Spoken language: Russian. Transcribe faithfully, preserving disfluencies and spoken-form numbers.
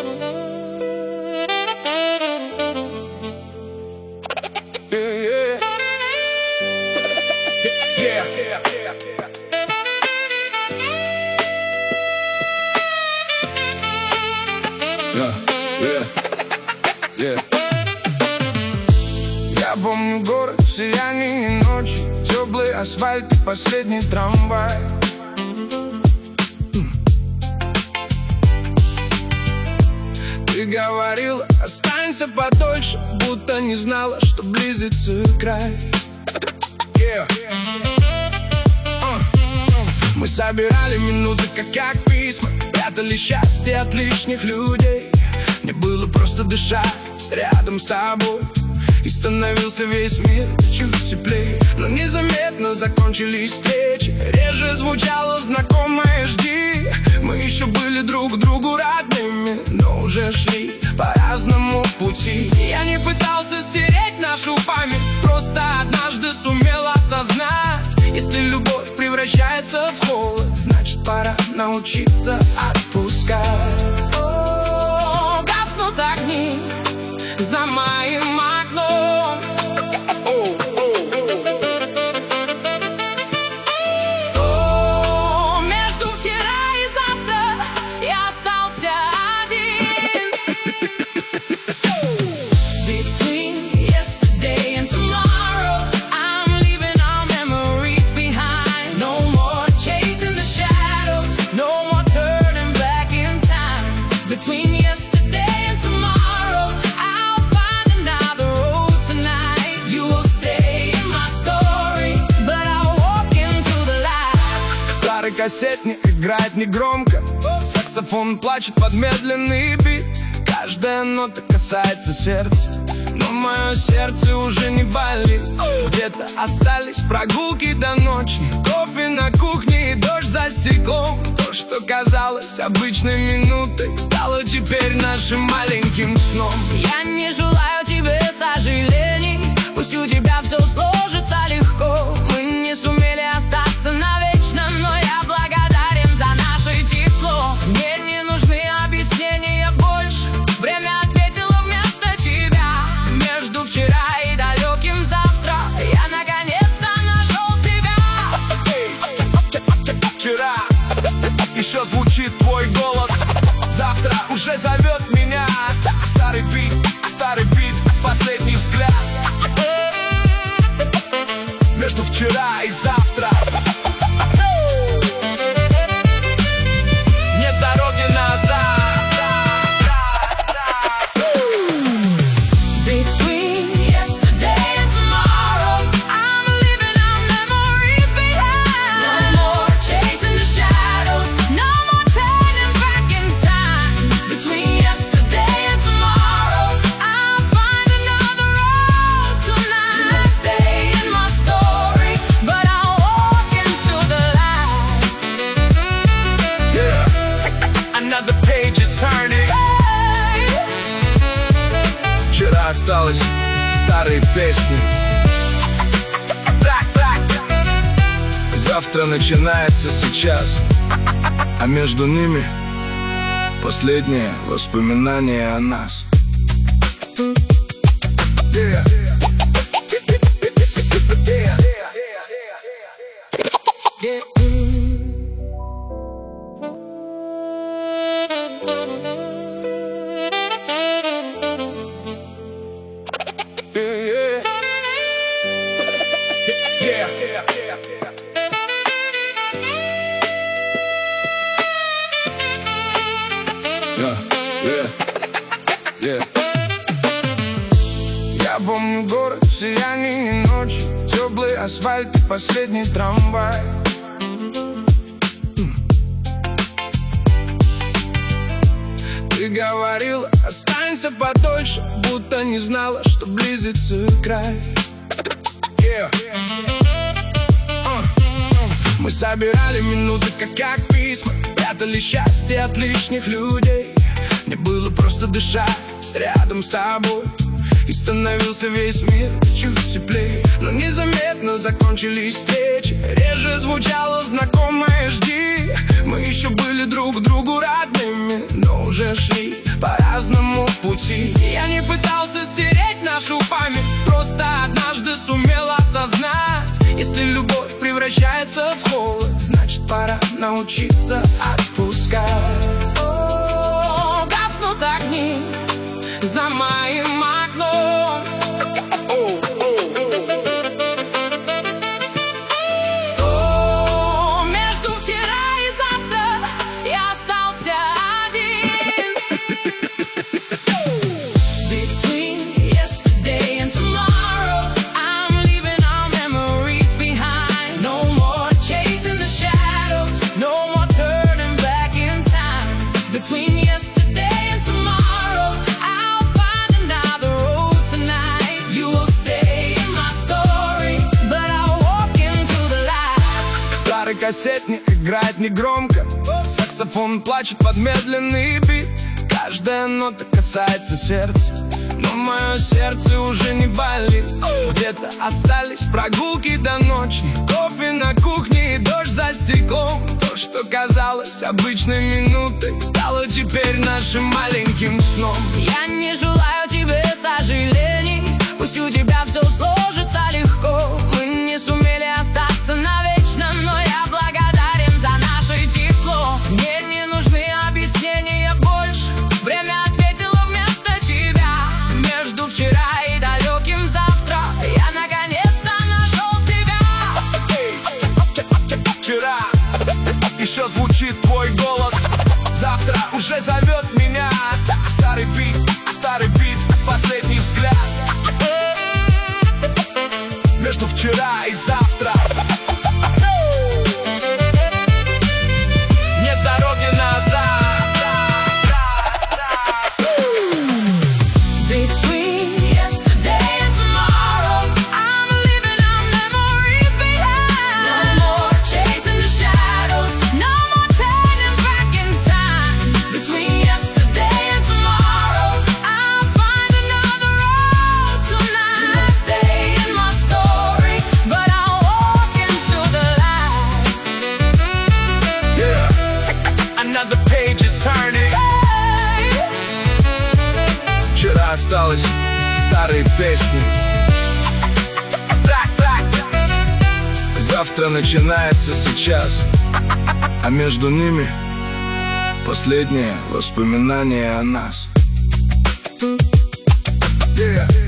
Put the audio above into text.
Я помню город в сиянии ночи, теплый асфальт и последний трамвай. Ты говорила, останься подольше, будто не знала, что близится край. yeah. uh. Мы собирали минуты, как, как письма, прятали счастье от лишних людей. Мне было просто дышать рядом с тобой, и становился весь мир чуть теплее. Но незаметно закончились встречи, реже звучало знакомое «жди». Мы еще были друг другу родными, но уже шли по разному пути. Я не пытался стереть нашу память, просто однажды сумел осознать: если любовь превращается в холод, значит пора научиться отпускать. О, гаснут огни за моим окном. О, между вчера и завтра я остался один. Between yesterday and tomorrow, I'm leaving our memories behind. No more chasing the shadows, no more turning back in time. Between yesterday and tomorrow, I'll find another road tonight. You will stay in my story, but I'll walk into the light. Старый кассетник играет негромко, саксофон плачет под медленный бит. Каждая нота касается сердца, но мое сердце уже не болит. Где-то остались прогулки до ночи, кофе на кухне и дождь за стеклом. То, что казалось обычной минутой, стало теперь нашим маленьким сном. Я не желаю тебе сожалений, пусть у тебя все сложится легко. Мы не сумели остаться навечно, но я благодарен за наше тепло. Мне не нужны объяснения больше, время ответило вместо тебя. Между вчера и далеким завтра я наконец-то нашел себя. Вчера еще звучит твой голос, завтра уже зовет меня. Старый бит, старый бит, последний взгляд. Между вчера и завтра нет дороги назад. Between yesterday and tomorrow, I'm leaving our memories behind. No more chasing the shadows, no more turning back in time. Between yesterday and tomorrow, I'll find another road tonight. You will stay in my story, but I'll walk into the light. Yeah, another page is turning. Вчера осталось старые песни, завтра начинается сейчас, а между ними последнее воспоминание о нас. Yeah. Yeah. Yeah. Yeah. Yeah. Я помню город в сиянии ночи, теплый асфальт и последний трамвай. Ты говорила, останься подольше, будто не знала, что близится край. Yeah. uh. Мы собирали минуты, как, как письма, прятали счастье от лишних людей. Мне было просто дышать рядом с тобой, и становился весь мир чуть теплее. Но незаметно закончились встречи, реже звучало знакомое «жди». Мы еще были друг другу родными, но уже шли по пути. Я не пытался стереть нашу память, просто однажды сумел осознать: если любовь превращается в холод, значит пора научиться отпускать. О, гаснут огни за моим окном. О, между вчера и завтра я остался один. Between yesterday and tomorrow, I'm leaving our memories behind. No more chasing the shadows, no more turning back in time. Between yesterday and tomorrow, I'll find another road tonight. You will stay in my story, but I'll walk into the light. Старый кассетник играет негромко, саксофон плачет под медленный бит. Каждая нота касается сердца, но мое сердце уже не болит. Где-то остались прогулки до ночи, кофе на кухне и дождь за стеклом. То, что казалось обычной минутой, стало теперь нашим маленьким сном. Я не желаю тебе сожалений, пусть у тебя все сложится легко. Мы не сумели остаться навечно, но я благодарен за наше тепло. Мне не нужны объяснения больше, время ответило вместо тебя. Между вчера и далеким завтра я наконец-то нашел себя. Вчера еще звучит твой голос, завтра уже зовет меня. Старый бит, старый бит, последний взгляд. Между вчера и завтра нет дороги назад. Between yesterday and tomorrow, I'm leaving our memories behind. No more chasing the shadows, no more turning back in time. Between yesterday and tomorrow, I'll find another road tonight. You will stay in my story, but I'll walk into the light. Yeah, another page is turning. Вчера осталось старые песни, завтра начинается сейчас, а между ними последнее воспоминание о нас. Yeah.